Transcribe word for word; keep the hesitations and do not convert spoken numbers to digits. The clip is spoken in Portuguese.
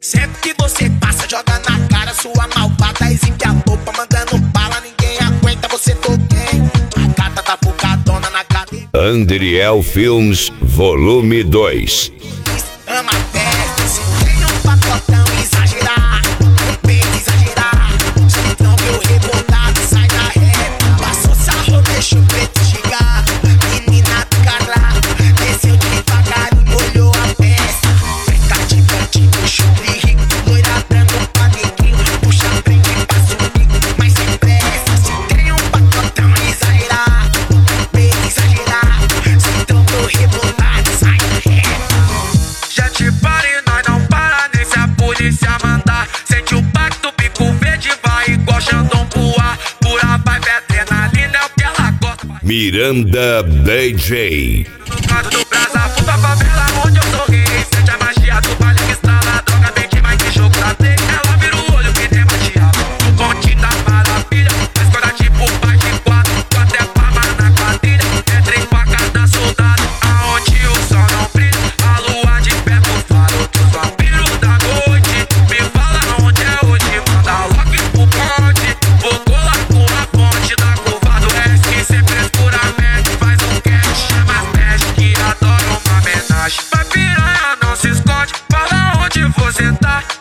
Sempre que você passa, joga na cara sua malvada, exibe a roupa, mandando bala, ninguém aguenta, você toquei. A gata tá focadona na cadeira. Andriel Filmes, volume dois. Ama festa, se tem um pacotão exagerar, um peito exagerar, então meu revoltado sai da reta. Passou sarro, deixa o preto chegar, menina do Carla, desceu devagarinho, olhou a peça. Preta de cantinho, chumbre rico, loira branca, panequinho, puxa frente, passa o bico, mas sem pressa. Se tem um pacotão exagerar, um peito exagerar, então meu revoltado sai da reta. Já te parei, nós não para nem se a polícia mandar. Sente o pacto, pico verde, vai igual Xandão pro ar. Pura vibe, adrenalina é o que ela gosta. Miranda D J. No canto do brasa, puta favela onde eu sou rei. Sente a magia do baile que está na droga, bem demais que jogo da lei. Ela vira o olho que tem magia no pontinho da maravilha. Mas quando tipo faz de quatro, tu até palma na quadrilha. Entre faca da soldado, aonde o sol não brilha. A lua de perto fala dos vampiros da noite. Me fala onde é hoje, manda logo pro ponte. Vou colar com a ponte da curva do S. Sem frescuramente faz um cash, chama as dash que adoram uma homenagem. Vai piranha, não se esconde, fala onde você tá.